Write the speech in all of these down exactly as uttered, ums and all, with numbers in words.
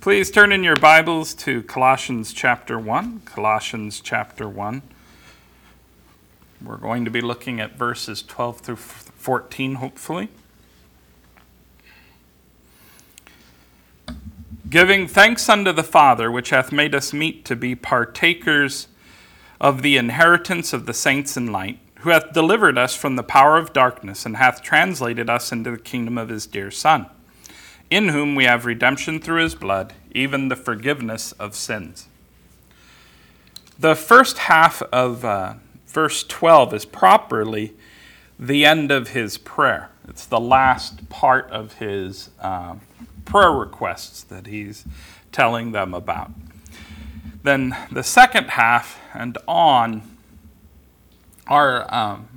Please turn in your Bibles to Colossians chapter one. Colossians chapter one. We're going to be looking at verses twelve through fourteen, hopefully. Giving thanks unto the Father, which hath made us meet to be partakers of the inheritance of the saints in light, who hath delivered us from the power of darkness, and hath translated us into the kingdom of his dear Son, in whom we have redemption through his blood, even the forgiveness of sins. The first half of uh, verse twelve is properly the end of his prayer. It's the last part of his uh, prayer requests that he's telling them about. Then the second half and on are um,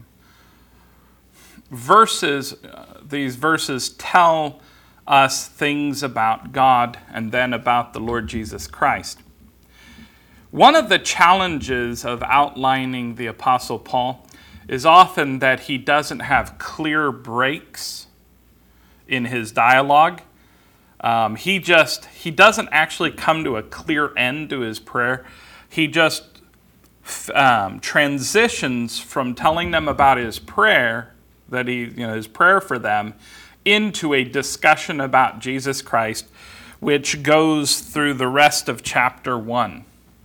verses, uh, these verses tell us things about God and then about the Lord Jesus Christ. One of the challenges of outlining the Apostle Paul is often that he doesn't have clear breaks in his dialogue. Um, he just, he doesn't actually come to a clear end to his prayer. He just um, transitions from telling them about his prayer, that he, you know, his prayer for them, into a discussion about Jesus Christ, which goes through the rest of chapter one.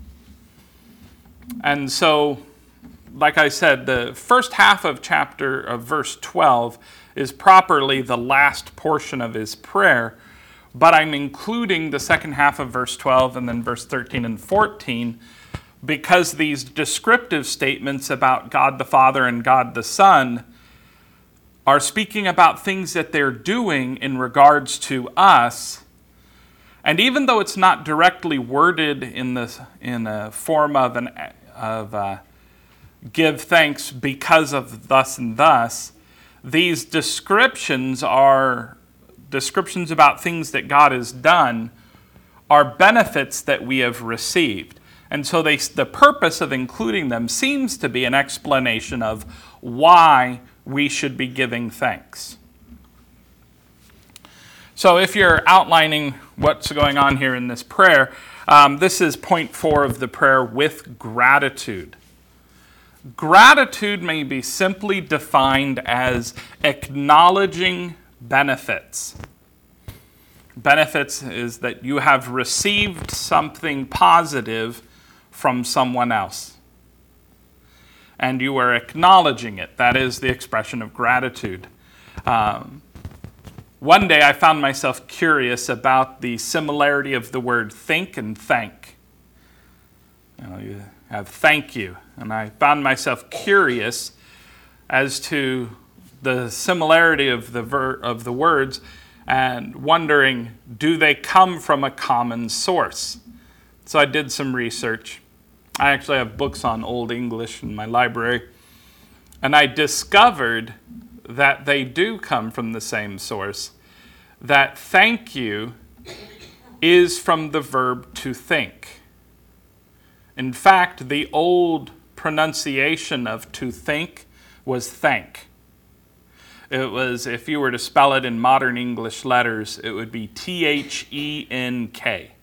And so, like I said, the first half of chapter of verse twelve is properly the last portion of his prayer, but I'm including the second half of verse twelve and then verse thirteen and fourteen because these descriptive statements about God the Father and God the Son are speaking about things that they're doing in regards to us. And even though it's not directly worded in the in a form of an of uh, give thanks because of thus and thus, these descriptions are descriptions about things that God has done, are benefits that we have received. And so they, the purpose of including them seems to be an explanation of why we should be giving thanks. So if you're outlining what's going on here in this prayer, um, this is point four of the prayer, with gratitude. Gratitude may be simply defined as acknowledging benefits. Benefits is that you have received something positive from someone else, and you are acknowledging it. That is the expression of gratitude. Um, one day I found myself curious about the similarity of the word think and thank. You know, you have thank you, and I found myself curious as to the similarity of the ver- of the words, and wondering, do they come from a common source? So I did some research. I actually have books on Old English in my library, and I discovered that they do come from the same source, that thank you is from the verb to think. In fact, the old pronunciation of to think was thank. It was, if you were to spell it in modern English letters, it would be T H E N K.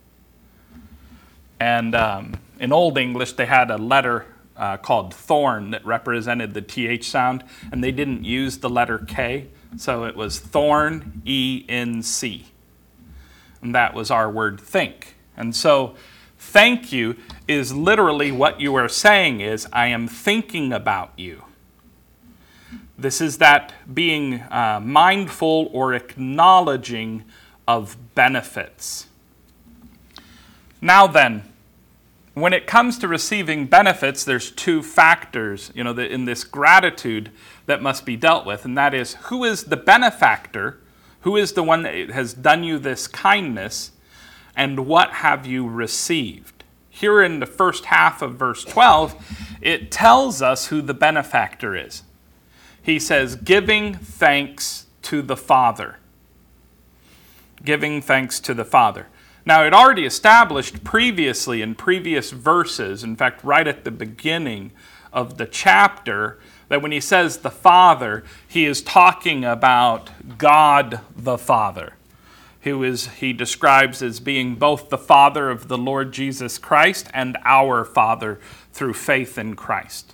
And um, in Old English, they had a letter uh, called thorn that represented the T H sound, and they didn't use the letter K, so it was thorn, E N C. And that was our word think. And so thank you is literally what you are saying is, I am thinking about you. This is that being uh, mindful or acknowledging of benefits. Now then, when it comes to receiving benefits, there's two factors, you know, in this gratitude that must be dealt with, and that is, who is the benefactor? Who is the one that has done you this kindness? And what have you received? Here in the first half of verse twelve, it tells us who the benefactor is. He says, giving thanks to the Father. Giving thanks to the Father. Now, it already established previously in previous verses, in fact, right at the beginning of the chapter, that when he says the Father, he is talking about God the Father. who is he describes as being both the Father of the Lord Jesus Christ and our Father through faith in Christ.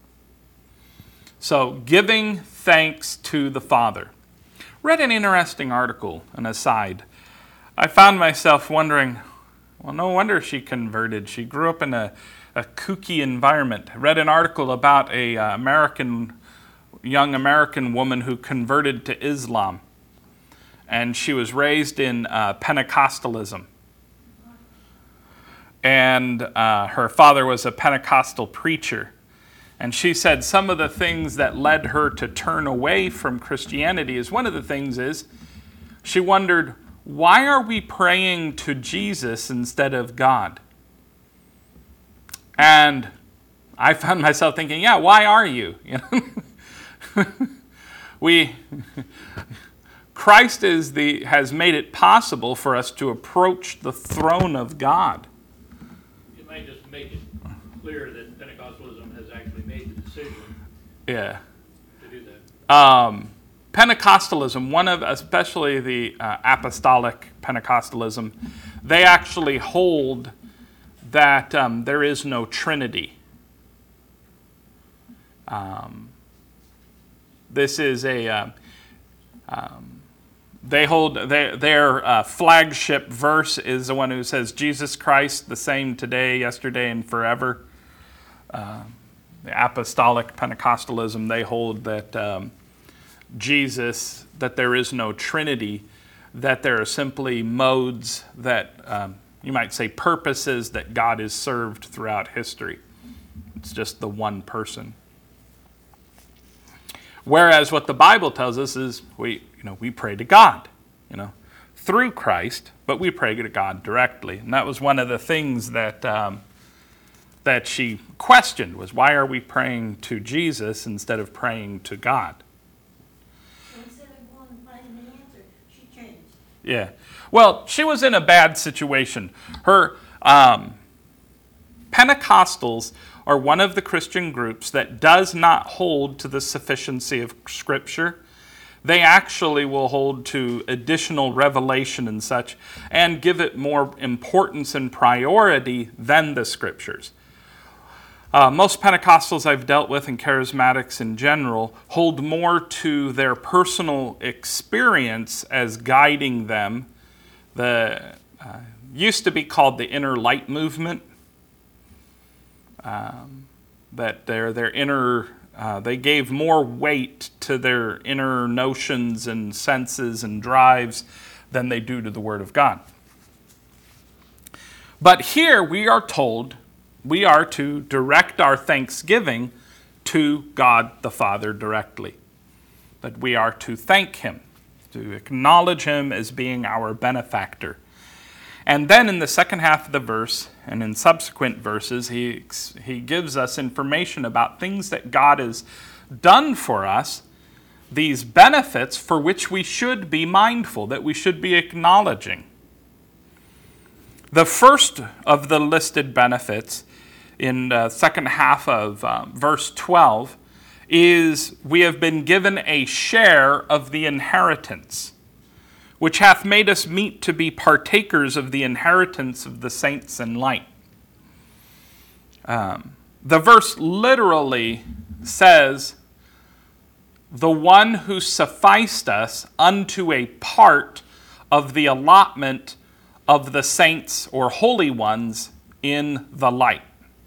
So, giving thanks to the Father. Read an interesting article, an aside. I found myself wondering, well, no wonder she converted. She grew up in a, a kooky environment. I read an article about a uh, American, young American woman who converted to Islam. And she was raised in uh, Pentecostalism. And uh, her father was a Pentecostal preacher. And she said some of the things that led her to turn away from Christianity is one of the things is she wondered, why are we praying to Jesus instead of God? And I found myself thinking, yeah, why are you? You know? we, Christ is the has made it possible for us to approach the throne of God. It might just make it clear that Pentecostalism has actually made the decision Yeah. to do that. Um, Pentecostalism, one of, especially the uh, apostolic Pentecostalism, they actually hold that um, there is no Trinity. Um, this is a, uh, um, they hold, their, their uh, flagship verse is the one who says, Jesus Christ, the same today, yesterday, and forever. Uh, the apostolic Pentecostalism, they hold that um, Jesus, that there is no Trinity, that there are simply modes that, um, you might say purposes that God is served throughout history. It's just the one person. Whereas what the Bible tells us is we, you know, we pray to God, you know, through Christ, but we pray to God directly. And that was one of the things that um, that she questioned was, why are we praying to Jesus instead of praying to God? So instead of going and finding the answer, she changed. Yeah. Well, she was in a bad situation. Her um, Pentecostals are one of the Christian groups that does not hold to the sufficiency of Scripture. They actually will hold to additional revelation and such and give it more importance and priority than the Scriptures. Uh, most Pentecostals I've dealt with and charismatics in general hold more to their personal experience as guiding them. The uh, used to be called the inner light movement. Um, that their their inner uh, they gave more weight to their inner notions and senses and drives than they do to the Word of God. But here we are told we are to direct our thanksgiving to God the Father directly. That we are to thank Him, to acknowledge Him as being our benefactor. And then in the second half of the verse, and in subsequent verses, he, he gives us information about things that God has done for us, these benefits for which we should be mindful, that we should be acknowledging. The first of the listed benefits in the second half of uh, verse twelve is we have been given a share of the inheritance, which hath made us meet to be partakers of the inheritance of the saints in light. Um, the verse literally says, the one who sufficed us unto a part of the allotment of the saints or holy ones in the light.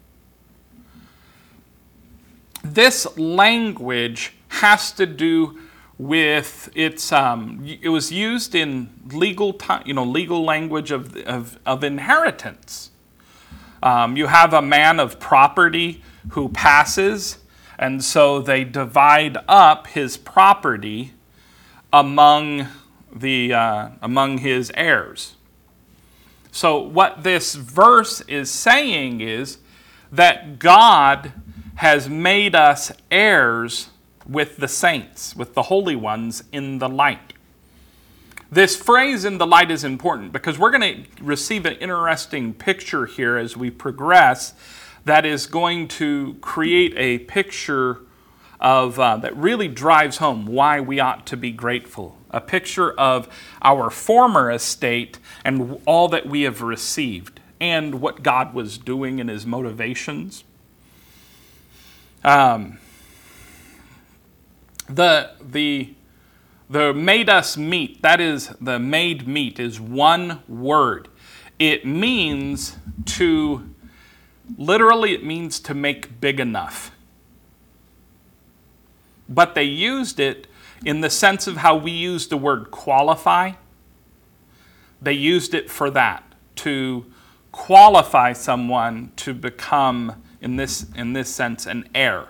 This language has to do with its. Um, it was used in legal, time, you know, legal language of of, of inheritance. Um, you have a man of property who passes, and so they divide up his property among the uh, among his heirs. So what this verse is saying is that God has made us heirs with the saints, with the holy ones in the light. This phrase in the light is important because we're going to receive an interesting picture here as we progress that is going to create a picture of uh, that really drives home why we ought to be grateful a picture of our former estate and all that we have received and what God was doing in his motivations. Um, the, the, the made us meet, that is, the made meet is one word. It means to, literally it means to make big enough. But they used it in the sense of how we use the word qualify. They used it for that, to qualify someone to become, in this, in this sense, an heir.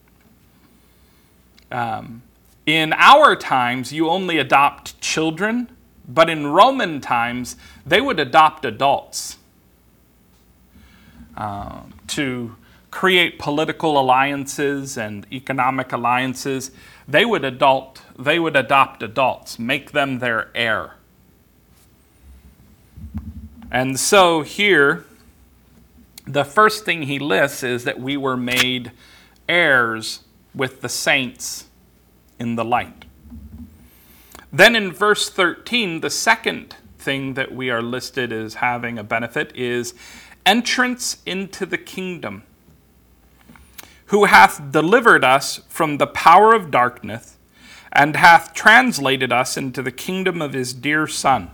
Um, in our times, you only adopt children, but in Roman times, they would adopt adults uh, to create political alliances and economic alliances. They would adult, they would adopt adults, make them their heir. And so here, the first thing he lists is that we were made heirs with the saints in the light. Then in verse thirteen, the second thing that we are listed as having a benefit is entrance into the kingdom, who hath delivered us from the power of darkness, and hath translated us into the kingdom of his dear Son.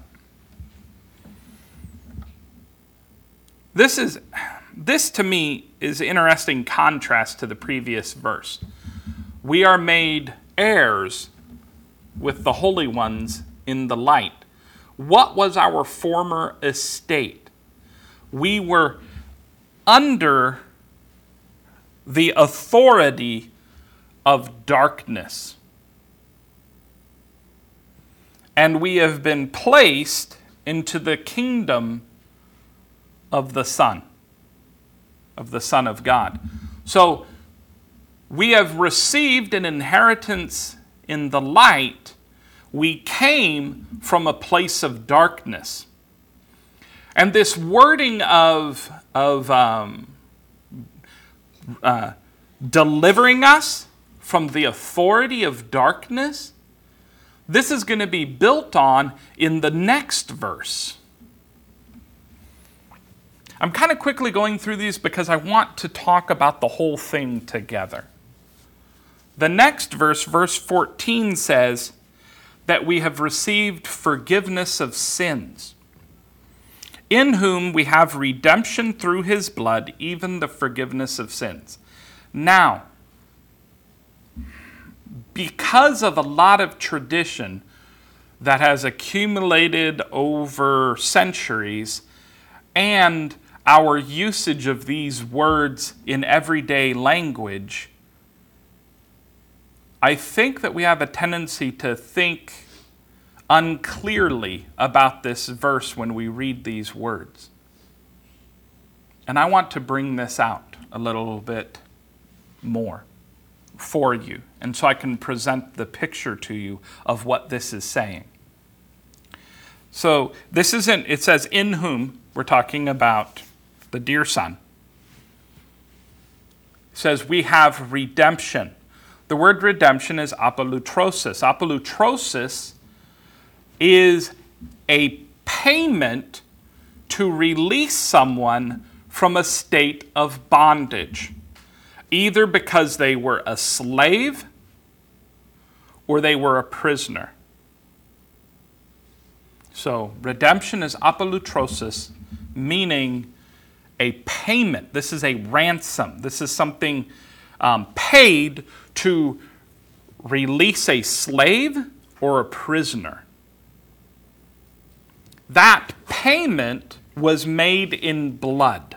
This is, this to me is interesting contrast to the previous verse. We are made heirs with the holy ones in the light. What was our former estate? We were under the authority of darkness. And we have been placed into the kingdom of the Son, of the Son of God. So we have received an inheritance in the light. We came from a place of darkness. And this wording of, of um, uh, delivering us from the authority of darkness, this is going to be built on in the next verse. I'm kind of quickly going through these because I want to talk about the whole thing together. The next verse, verse fourteen, says that we have received forgiveness of sins, in whom we have redemption through his blood, even the forgiveness of sins. Now, because of a lot of tradition that has accumulated over centuries, and our usage of these words in everyday language, I think that we have a tendency to think unclearly about this verse when we read these words. And I want to bring this out a little bit more for you, and so I can present the picture to you of what this is saying. So this isn't, it says, in whom, we're talking about the dear Son. It says we have redemption. The word redemption is apolutrosis. Apolutrosis is a payment to release someone from a state of bondage, either because they were a slave or they were a prisoner. So redemption is apolutrosis, meaning a payment. This is a ransom. This is something um, paid to release a slave or a prisoner. That payment was made in blood.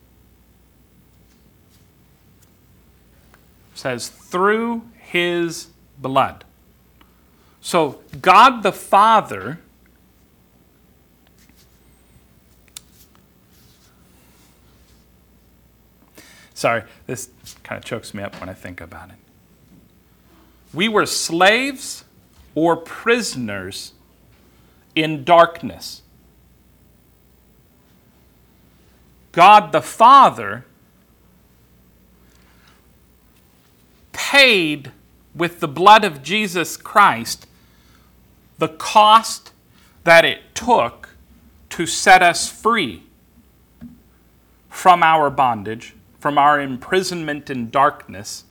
It says, through his blood. So God the Father Sorry, this kind of chokes me up when I think about it. We were slaves or prisoners in darkness. God the Father paid with the blood of Jesus Christ the cost that it took to set us free from our bondage, from our imprisonment in darkness.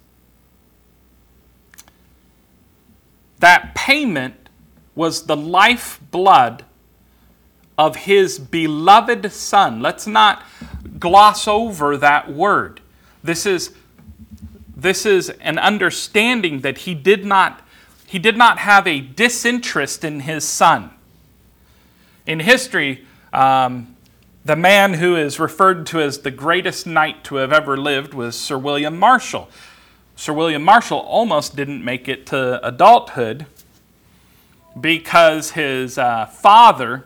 That payment was the lifeblood of his beloved Son. Let's not gloss over that word. This is, this is an understanding that he did not, he did not have a disinterest in his Son. In history, um, the man who is referred to as the greatest knight to have ever lived was Sir William Marshall. Sir William Marshall almost didn't make it to adulthood because his uh, father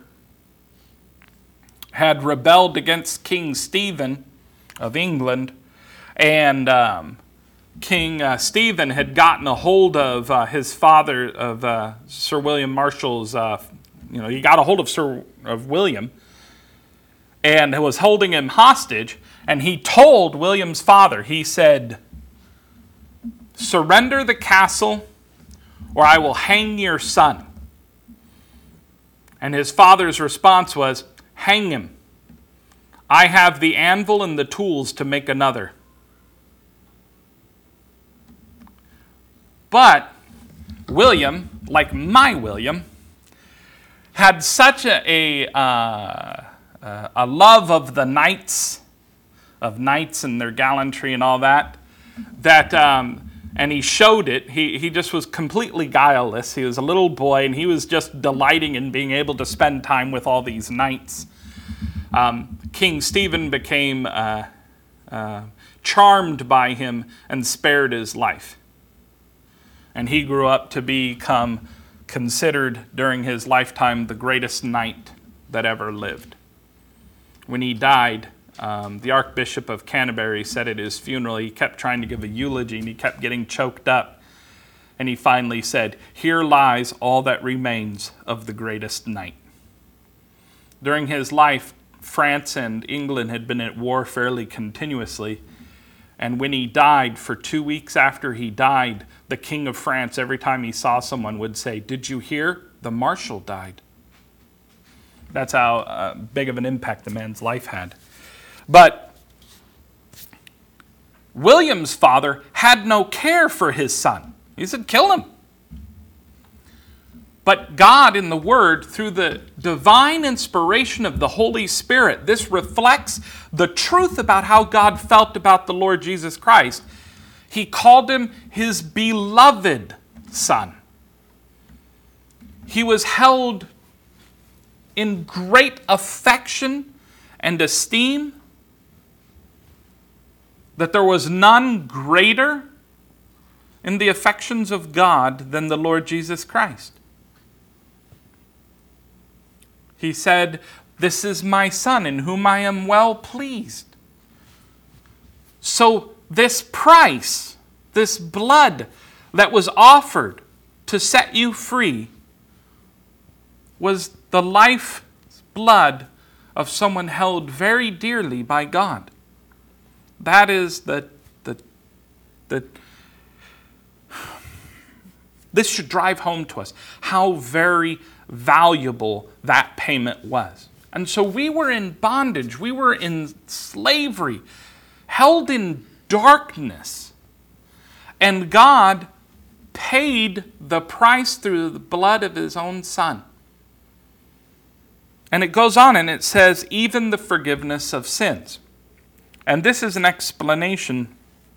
had rebelled against King Stephen of England, and um, King uh, Stephen had gotten a hold of uh, his father, of uh, Sir William Marshall's, uh, you know, he got a hold of Sir of William, and was holding him hostage, and he told William's father, he said, "Surrender the castle, or I will hang your son." And his father's response was, "Hang him. I have the anvil and the tools to make another." But William, like my William, had such a, a, uh, a love of the knights, of knights and their gallantry and all that, that, um, and he showed it. He, he just was completely guileless. He was a little boy, and he was just delighting in being able to spend time with all these knights. Um, King Stephen became uh, uh, charmed by him and spared his life. And he grew up to become considered during his lifetime the greatest knight that ever lived. When he died, um, the Archbishop of Canterbury said at his funeral, he kept trying to give a eulogy and he kept getting choked up. And he finally said, "Here lies all that remains of the greatest knight." During his life, France and England had been at war fairly continuously. And when he died, for two weeks after he died, the King of France, every time he saw someone, would say, "Did you hear? The Marshal died." That's how uh, big of an impact the man's life had. But William's father had no care for his son. He said, "Kill him." But God in the Word, through the divine inspiration of the Holy Spirit, this reflects the truth about how God felt about the Lord Jesus Christ. He called him his beloved Son. He was held in great affection and esteem, that there was none greater in the affections of God than the Lord Jesus Christ. He said, "This is my Son in whom I am well pleased." So this price, this blood that was offered to set you free, was the life blood of someone held very dearly by God. That is the, the, the, this should drive home to us how very valuable that payment was. And so we were in bondage, we were in slavery, held in darkness. And God paid the price through the blood of his own Son. And it goes on and it says, even the forgiveness of sins. And this is an explanation.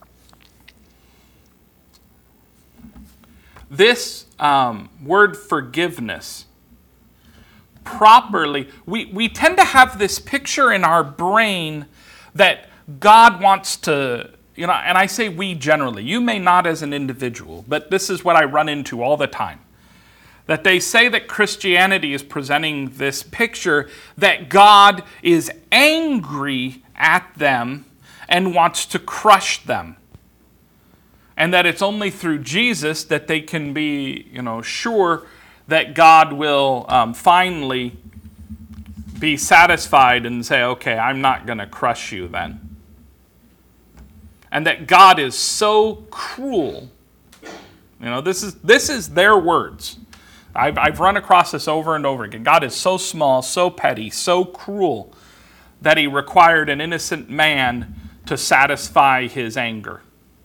This um, word forgiveness, properly, we, we tend to have this picture in our brain that God wants to, you know, and I say we generally, you may not as an individual, but this is what I run into all the time. That they say that Christianity is presenting this picture that God is angry at them and wants to crush them. And that it's only through Jesus that they can be, you know, sure that God will um, finally be satisfied and say, okay, I'm not going to crush you then. And that God is so cruel. You know, this is this is their words. I've, I've run across this over and over again. God is so small, so petty, so cruel that he required an innocent man to satisfy his anger.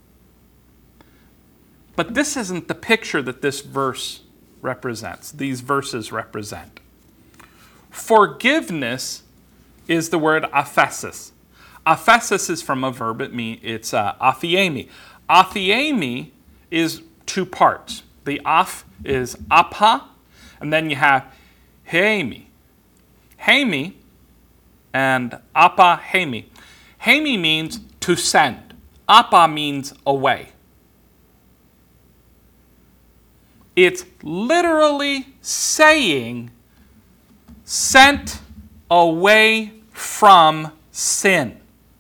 But this isn't the picture that this verse represents, these verses represent. Forgiveness is the word aphesis. Aphesis is from a verb, it means it's uh, aphiemi. Aphiemi is two parts. The aph is apha, and then you have heimi. Heimi and apa heimi. Heimi means to send. Apa means away. It's literally saying sent away from sin.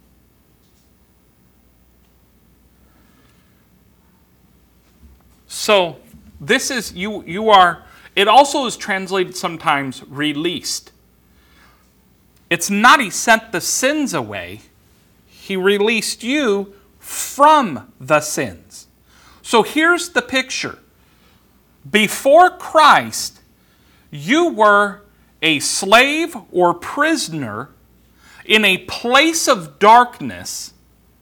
So this is, you, you are, it also is translated sometimes released. It's not he sent the sins away, he released you from the sins. So here's the picture. Before Christ, you were a slave or prisoner in a place of darkness,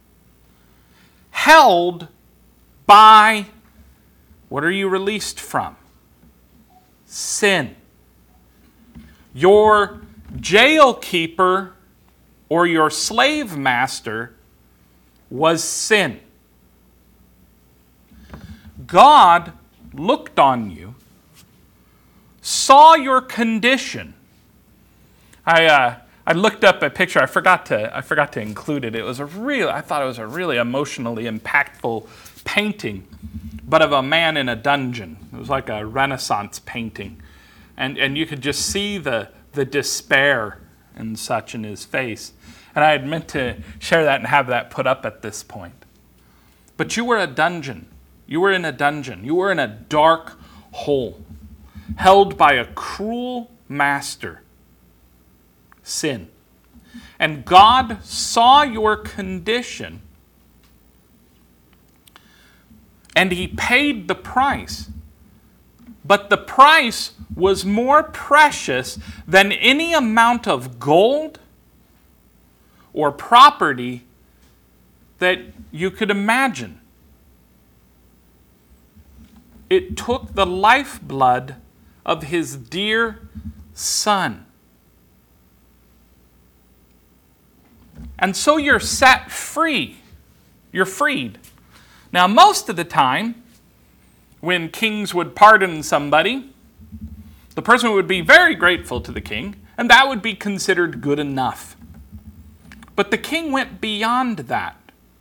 held by, what are you released from? Sin. Your jail keeper or your slave master was sin. God looked on you, saw your condition. I uh, I looked up a picture. I forgot to I forgot to include it. It was a real. I thought it was a really emotionally impactful painting, but of a man in a dungeon. It was like a Renaissance painting, and and you could just see the the despair and such in his face. And I had meant to share that and have that put up at this point. But you were a dungeon. You were in a dungeon. You were in a dark hole, held by a cruel master, sin. And God saw your condition, and he paid the price. But the price was more precious than any amount of gold or property that you could imagine. It took the lifeblood of his dear Son. And so you're set free. You're freed. Now, most of the time, when kings would pardon somebody, the person would be very grateful to the king, and that would be considered good enough. But the king went beyond that.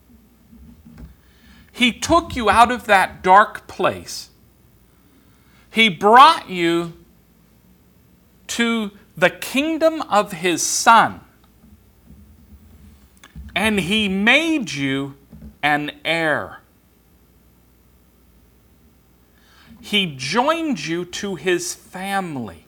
He took you out of that dark place. He brought you to the kingdom of his Son. And he made you an heir. He joined you to his family.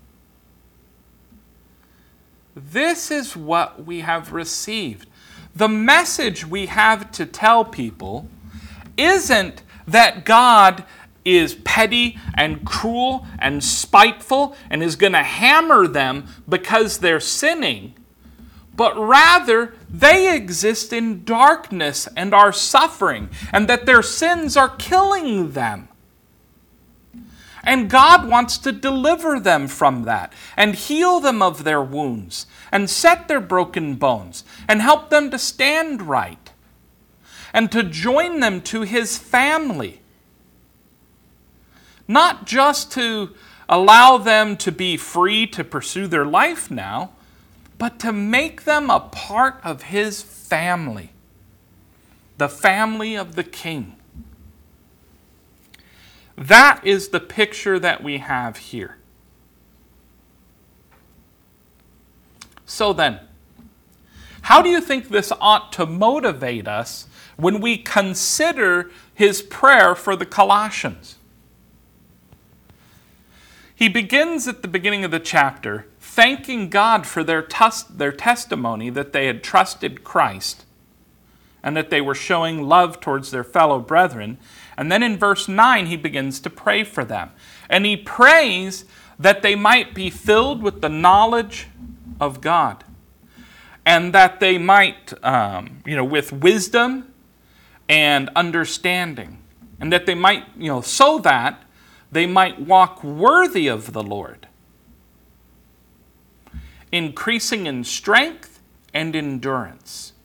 This is what we have received. The message we have to tell people isn't that God is petty and cruel and spiteful and is going to hammer them because they're sinning, but rather they exist in darkness and are suffering, and that their sins are killing them. And God wants to deliver them from that and heal them of their wounds and set their broken bones and help them to stand right and to join them to his family. Not just to allow them to be free to pursue their life now, but to make them a part of his family, the family of the King. That is the picture that we have here. So then, how do you think this ought to motivate us when we consider his prayer for the Colossians? He begins at the beginning of the chapter thanking God for their, tus- their testimony that they had trusted Christ and that they were showing love towards their fellow brethren. And then in verse nine, he begins to pray for them. And he prays that they might be filled with the knowledge of God. And that they might, um, you know, with wisdom and understanding. And that they might, you know, so that they might walk worthy of the Lord, increasing in strength and endurance.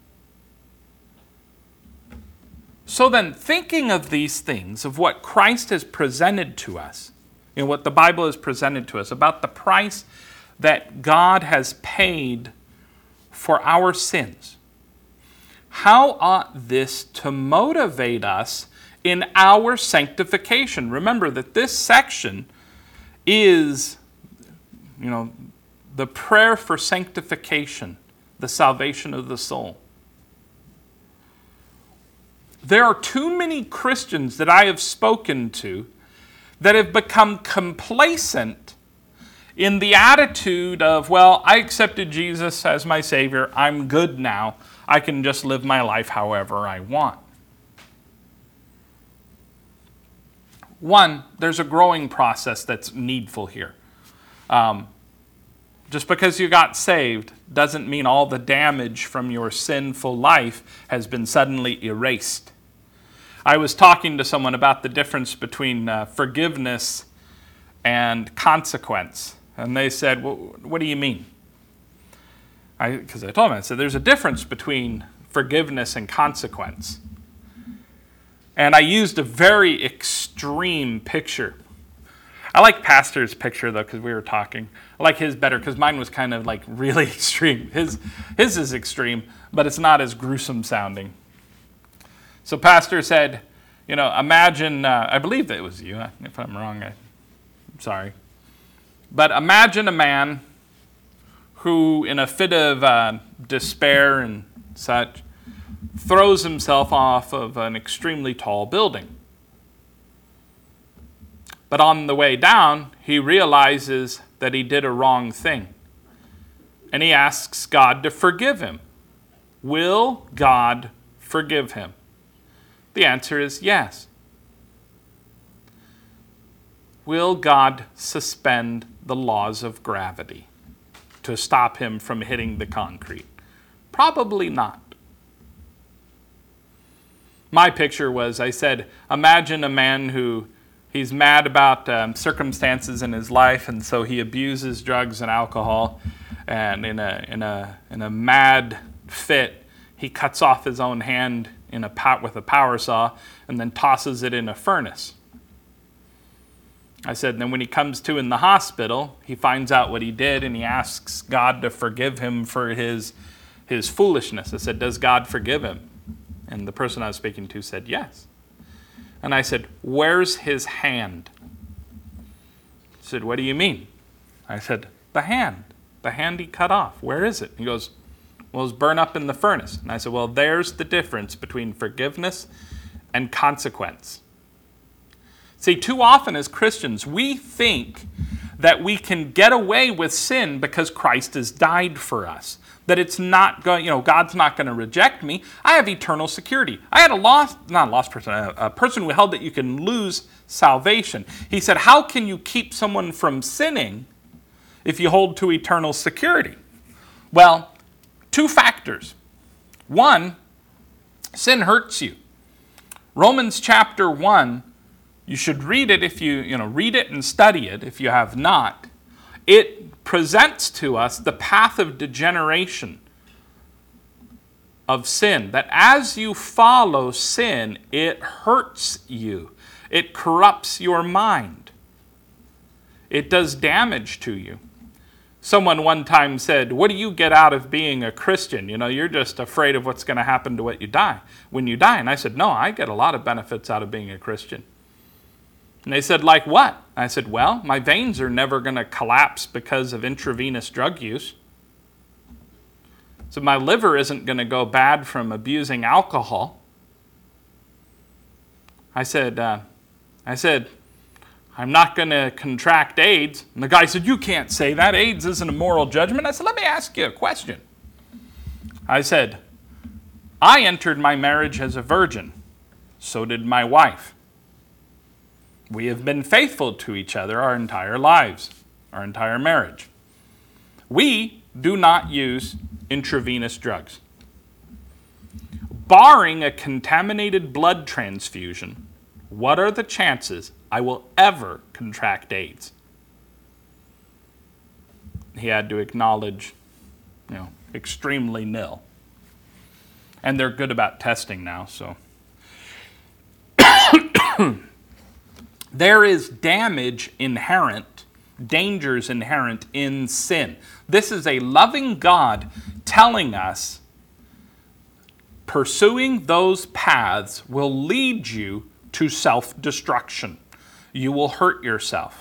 So then, thinking of these things, of what Christ has presented to us, you know, what the Bible has presented to us, about the price that God has paid for our sins, how ought this to motivate us in our sanctification? Remember that this section is, you know, the prayer for sanctification, the salvation of the soul. There are too many Christians that I have spoken to that have become complacent in the attitude of, well, I accepted Jesus as my Savior, I'm good now, I can just live my life however I want. One, there's a growing process that's needful here. Um, just because you got saved doesn't mean all the damage from your sinful life has been suddenly erased. I was talking to someone about the difference between uh, forgiveness and consequence. And they said, well, what do you mean? Because I, I told them, I said, there's a difference between forgiveness and consequence. And I used a very extreme picture. I like Pastor's picture, though, because we were talking. I like his better, because mine was kind of like really extreme. His, his is extreme, but it's not as gruesome sounding. So Pastor said, you know, imagine, uh, I believe that it was you. If I'm wrong, I, I'm sorry. But imagine a man who, in a fit of uh, despair and such, throws himself off of an extremely tall building. But on the way down, he realizes that he did a wrong thing. And he asks God to forgive him. Will God forgive him? The answer is yes. Will God suspend the laws of gravity to stop him from hitting the concrete? Probably not. My picture was, I said, imagine a man who he's mad about um, circumstances in his life, and so he abuses drugs and alcohol, and in a in a in a mad fit, he cuts off his own hand in a pot with a power saw, and then tosses it in a furnace. I said, and then when he comes to in the hospital, he finds out what he did, and he asks God to forgive him for his his foolishness. I said, does God forgive him? And the person I was speaking to said, yes. And I said, where's his hand? He said, what do you mean? I said, the hand. The hand he cut off. Where is it? He goes, well, it's burned up in the furnace. And I said, well, there's the difference between forgiveness and consequence. See, too often as Christians, we think that we can get away with sin because Christ has died for us. That it's not going, you know, God's not going to reject me. I have eternal security. I had a lost, not a lost person, a, a person who held that you can lose salvation. He said, how can you keep someone from sinning if you hold to eternal security? Well, two factors. One, sin hurts you. Romans chapter one, you should read it if you, you know, read it and study it if you have not. It presents to us the path of degeneration of sin, that as you follow sin, it hurts you. It corrupts your mind. It does damage to you. Someone one time said, what do you get out of being a Christian? You know, you're just afraid of what's going to happen to what you die when you die. And I said, no, I get a lot of benefits out of being a Christian. And they said, like what? I said, well, my veins are never going to collapse because of intravenous drug use. So my liver isn't going to go bad from abusing alcohol. I said, uh, I said, I'm not going to contract AIDS. And the guy said, you can't say that. AIDS isn't a moral judgment. I said, let me ask you a question. I said, I entered my marriage as a virgin. So did my wife. We have been faithful to each other our entire lives, our entire marriage. We do not use intravenous drugs. Barring a contaminated blood transfusion, what are the chances I will ever contract AIDS? He had to acknowledge, you know, extremely nil. And they're good about testing now, so. There is damage inherent, dangers inherent in sin. This is a loving God telling us pursuing those paths will lead you to self-destruction. You will hurt yourself.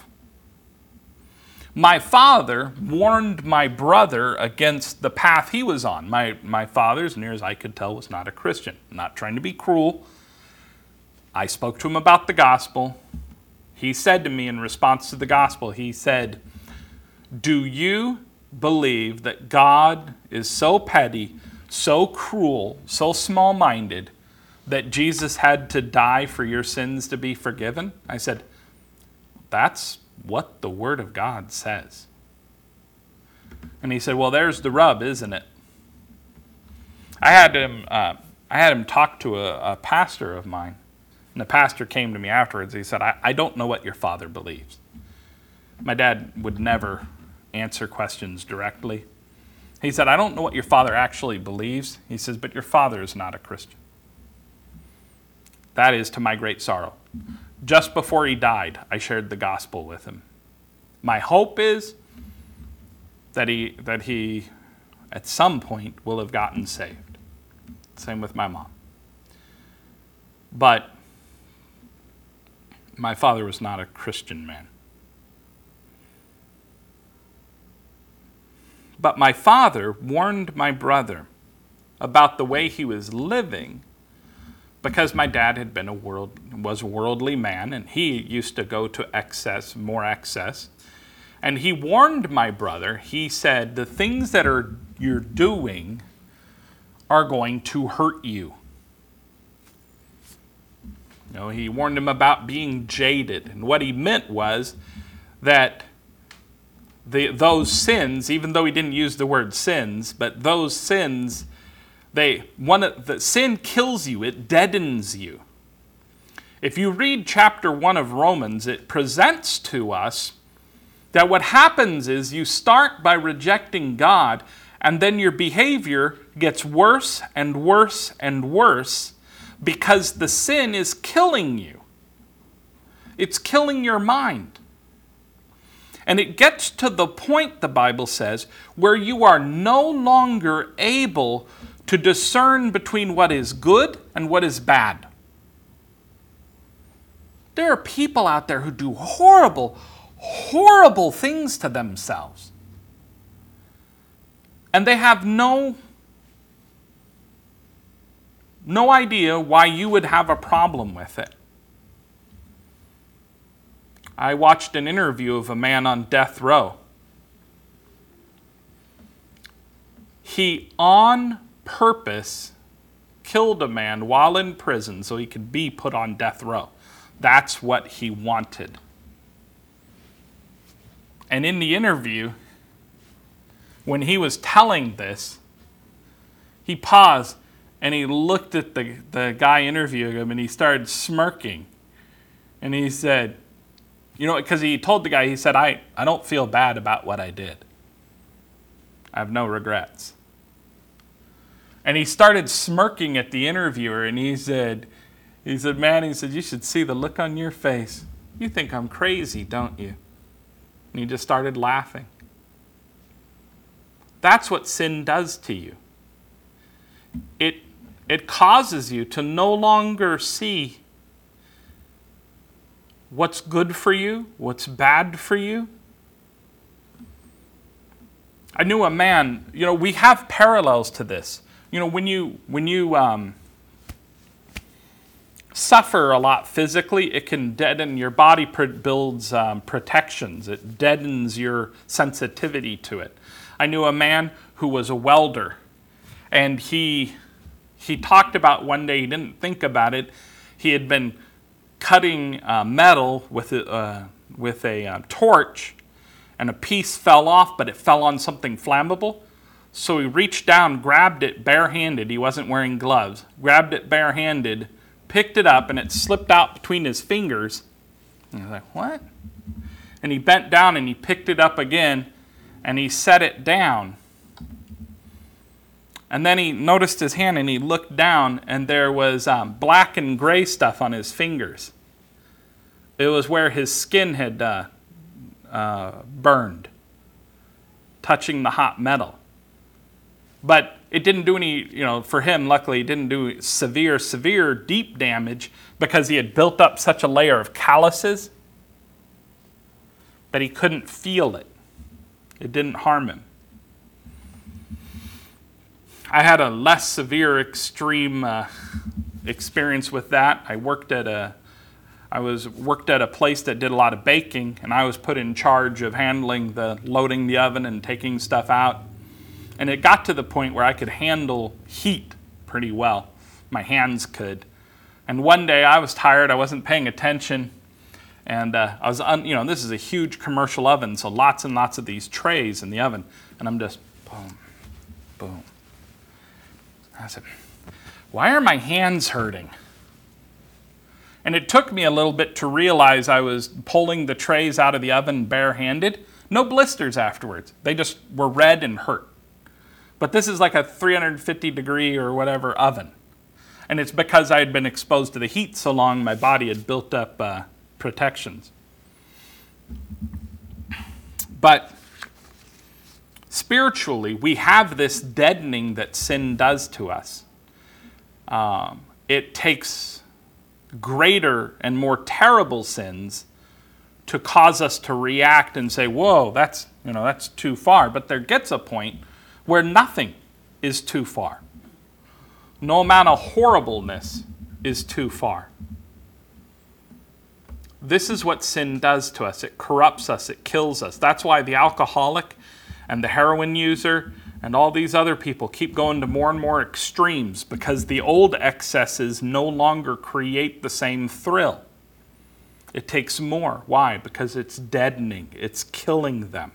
My father warned my brother against the path he was on. My, my father, as near as I could tell, was not a Christian. I'm not trying to be cruel. I spoke to him about the gospel. He said to me in response to the gospel, he said, "Do you believe that God is so petty, so cruel, so small-minded that Jesus had to die for your sins to be forgiven?" I said, "That's what the Word of God says." And he said, "Well, there's the rub, isn't it?" I had him, uh, I had him talk to a, a pastor of mine. And the pastor came to me afterwards. He said, I, I don't know what your father believes. My dad would never answer questions directly. He said, "I don't know what your father actually believes." He says, "But your father is not a Christian." That is to my great sorrow. Just before he died, I shared the gospel with him. My hope is that he, that he at some point, will have gotten saved. Same with my mom. But my father was not a Christian man. But my father warned my brother about the way he was living because my dad had been a world was a worldly man, and he used to go to excess, more excess. And he warned my brother. He said, "The things that are you're doing are going to hurt you." You know, he warned him about being jaded, and what he meant was that the those sins, even though he didn't use the word sins, but those sins, they one the sin kills you, it deadens you. If you read chapter one of Romans, it presents to us that what happens is you start by rejecting God, and then your behavior gets worse and worse and worse because the sin is killing you. It's killing your mind. And it gets to the point, the Bible says, where you are no longer able to discern between what is good and what is bad. There are people out there who do horrible, horrible things to themselves. And they have no, no idea why you would have a problem with it. I watched an interview of a man on death row. He, on purpose, killed a man while in prison so he could be put on death row. That's what he wanted. And in the interview, when he was telling this, he paused and he looked at the, the guy interviewing him and he started smirking. And he said, you know, because he told the guy, he said, I, I don't feel bad about what I did. I have no regrets. And he started smirking at the interviewer and he said, he said, man, he said, you should see the look on your face. You think I'm crazy, don't you? And he just started laughing. That's what sin does to you. It, it causes you to no longer see what's good for you, what's bad for you. I knew a man, you know, we have parallels to this. You know, when you, when you um, suffer a lot physically, it can deaden, your body pr- builds um, protections. It deadens your sensitivity to it. I knew a man who was a welder, and he he talked about one day, he didn't think about it, He had been cutting uh, metal with a, uh, with a uh, torch, and a piece fell off, but it fell on something flammable. So he reached down, grabbed it barehanded. He wasn't wearing gloves. Grabbed it barehanded, picked it up, and it slipped out between his fingers. And he was like, what? And he bent down and he picked it up again, and he set it down. And then he noticed his hand, and he looked down, and there was um, black and gray stuff on his fingers. It was where his skin had uh, uh, burned, touching the hot metal. But it didn't do any, you know, for him, luckily, it didn't do severe, severe, deep damage because he had built up such a layer of calluses that he couldn't feel it. It didn't harm him. I had a less severe, extreme uh, experience with that. I worked at a, I was worked at a place that did a lot of baking, and I was put in charge of handling the loading the oven and taking stuff out. And it got to the point where I could handle heat pretty well. My hands could. And one day I was tired. I wasn't paying attention, and uh, I was, un, you know, this is a huge commercial oven, so lots and lots of these trays in the oven, and I'm just boom, boom. I said, why are my hands hurting? And it took me a little bit to realize I was pulling the trays out of the oven barehanded. No blisters afterwards. They just were red and hurt. But this is like a three hundred fifty degree or whatever oven. And it's because I had been exposed to the heat so long, my body had built up uh, protections. But spiritually, we have this deadening that sin does to us. Um, it takes greater and more terrible sins to cause us to react and say, whoa, that's, you know, that's too far. But there gets a point where nothing is too far. No amount of horribleness is too far. This is what sin does to us. It corrupts us. It kills us. That's why the alcoholic and the heroin user and all these other people keep going to more and more extremes, because the old excesses no longer create the same thrill. It takes more. Why? Because it's deadening. It's killing them.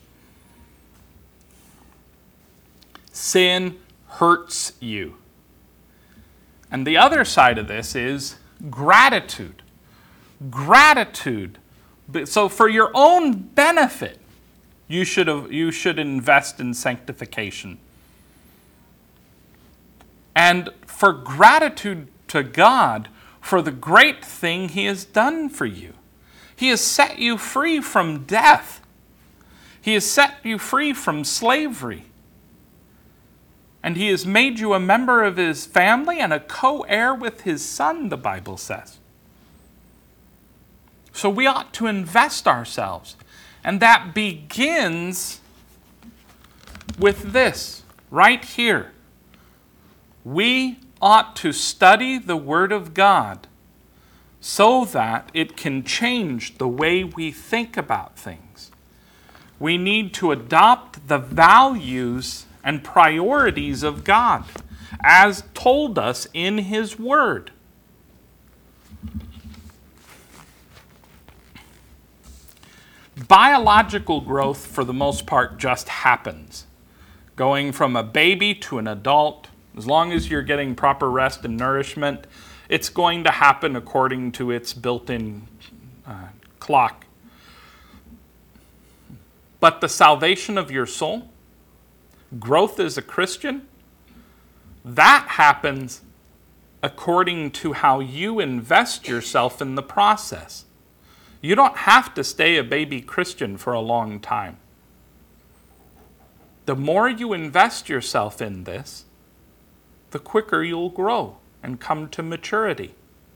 Sin hurts you. And the other side of this is gratitude. Gratitude. So for your own benefit, you should have, you should invest in sanctification. And for gratitude to God for the great thing He has done for you. He has set you free from death. He has set you free from slavery. And He has made you a member of His family and a co-heir with His Son, the Bible says. So we ought to invest ourselves. And that begins with this, right here. We ought to study the Word of God so that it can change the way we think about things. We need to adopt the values and priorities of God as told us in His Word. Biological growth, for the most part, just happens. Going from a baby to an adult, as long as you're getting proper rest and nourishment, it's going to happen according to its built-in uh, clock. But the salvation of your soul, growth as a Christian, that happens according to how you invest yourself in the process. You don't have to stay a baby Christian for a long time. The more you invest yourself in this, the quicker you'll grow and come to maturity.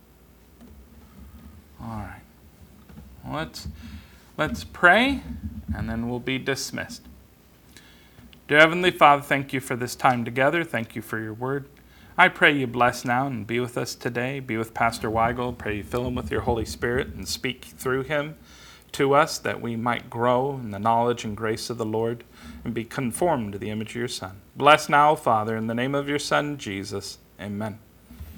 All right. Let's, let's pray, and then we'll be dismissed. Dear Heavenly Father, thank you for this time together. Thank you for your word. I pray you bless now and be with us today. Be with Pastor Weigel. Pray you fill him with your Holy Spirit and speak through him to us, that we might grow in the knowledge and grace of the Lord and be conformed to the image of your Son. Bless now, Father, in the name of your Son, Jesus. Amen.